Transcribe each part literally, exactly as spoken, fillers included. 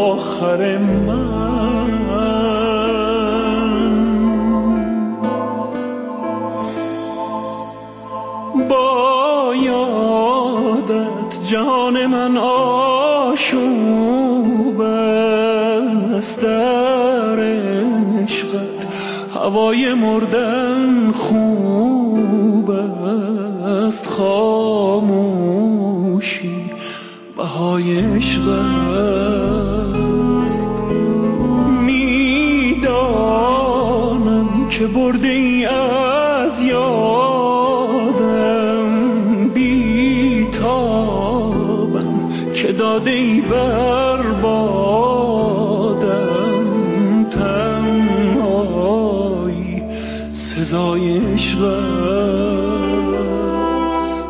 آخر من. با یادت جان من آشوب است، در عشقت هوای مردن خوب است، خاموشی بهای عشق است. میدانم که برده ای از یادم، بیتابم که داده ای بر بادم، تنهایی سزای عشق است.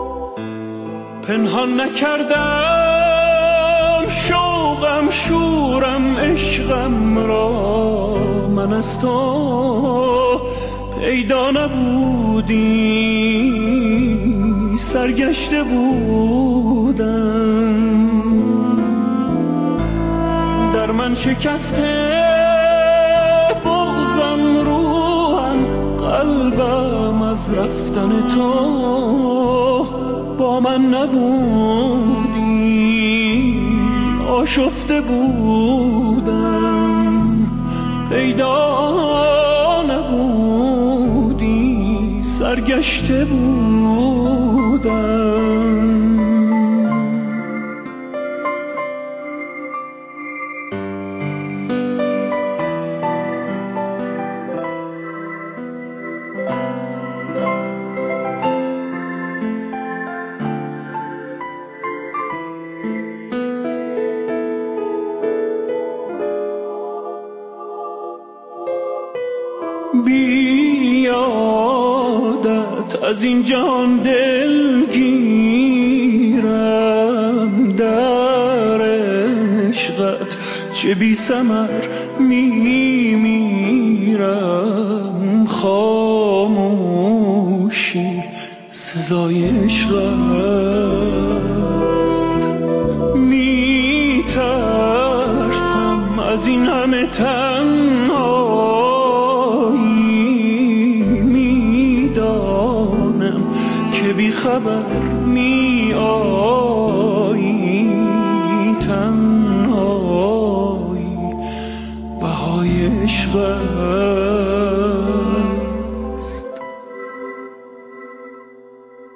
پنهان نکردم شوقم شورم عشقم را، من از تو پیدا نبودی سرگشته بودم. در من شکسته بغضم روحم قلبم از رفتن تو، با من نبودی آشفته بودم، پیدا نبودی سرگشته بودم. بیادت از این جهان دلگیرم، در عشقت چه بی ثمر میمیرم، خاموشی سزای عشق است. میترسم از این همه تنهایی، میدانم که بی خبر می آیی، تنهایی بهای عشق